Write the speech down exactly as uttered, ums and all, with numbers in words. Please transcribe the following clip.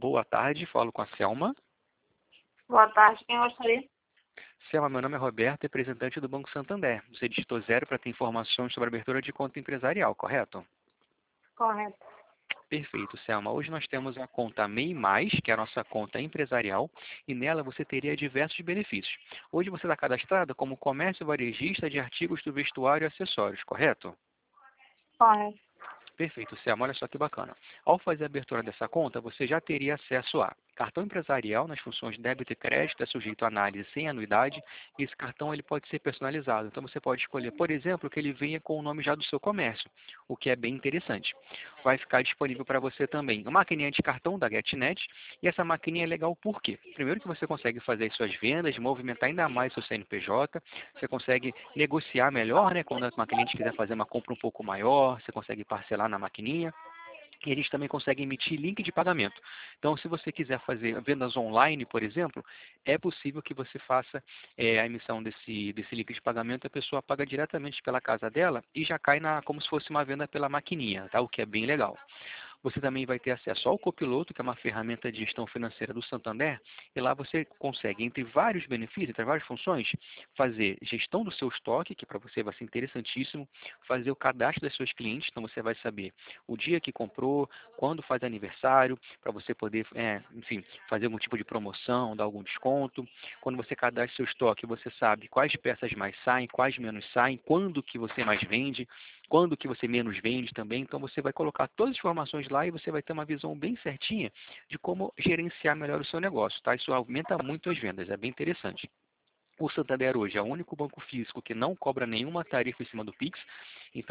boa tarde, falo com a Selma. Boa tarde, quem gostaria? Selma, meu nome é Roberto, representante do Banco Santander. Você digitou zero para ter informações sobre a abertura de conta empresarial, correto? Correto. Perfeito, Selma. Hoje nós temos a conta MEI Mais, que é a nossa conta empresarial, e nela você teria diversos benefícios. Hoje você está cadastrada como comércio varejista de artigos do vestuário e acessórios, correto? Correto. Perfeito, Selma. Olha só que bacana. Ao fazer a abertura dessa conta, você já teria acesso a cartão empresarial nas funções de débito e crédito, é sujeito a análise sem anuidade, e esse cartão ele pode ser personalizado. Então você pode escolher, por exemplo, que ele venha com o nome já do seu comércio, o que é bem interessante. Vai ficar disponível para você também uma maquininha de cartão da GetNet, e essa maquininha é legal por quê? Primeiro que você consegue fazer as suas vendas, movimentar ainda mais seu C N P J, você consegue negociar melhor, né? Quando uma cliente quiser fazer uma compra um pouco maior, você consegue parcelar na maquininha. E a gente também consegue emitir link de pagamento. Então, se você quiser fazer vendas online, por exemplo, é possível que você faça é, a emissão desse, desse link de pagamento, a pessoa paga diretamente pela casa dela e já cai na, como se fosse uma venda pela maquininha, tá? O que é bem legal. Você também vai ter acesso ao Copiloto, que é uma ferramenta de gestão financeira do Santander, e lá você consegue, entre vários benefícios, entre várias funções, fazer gestão do seu estoque, que para você vai ser interessantíssimo, fazer o cadastro das suas clientes, então você vai saber o dia que comprou, quando faz aniversário, para você poder, é, enfim, fazer algum tipo de promoção, dar algum desconto. Quando você cadastra seu estoque, você sabe quais peças mais saem, quais menos saem, quando que você mais vende, quando que você menos vende também. Então você vai colocar todas as informações lá e você vai ter uma visão bem certinha de como gerenciar melhor o seu negócio, tá? Isso aumenta muito as vendas, é bem interessante. O Santander hoje é o único banco físico que não cobra nenhuma tarifa em cima do Pix, então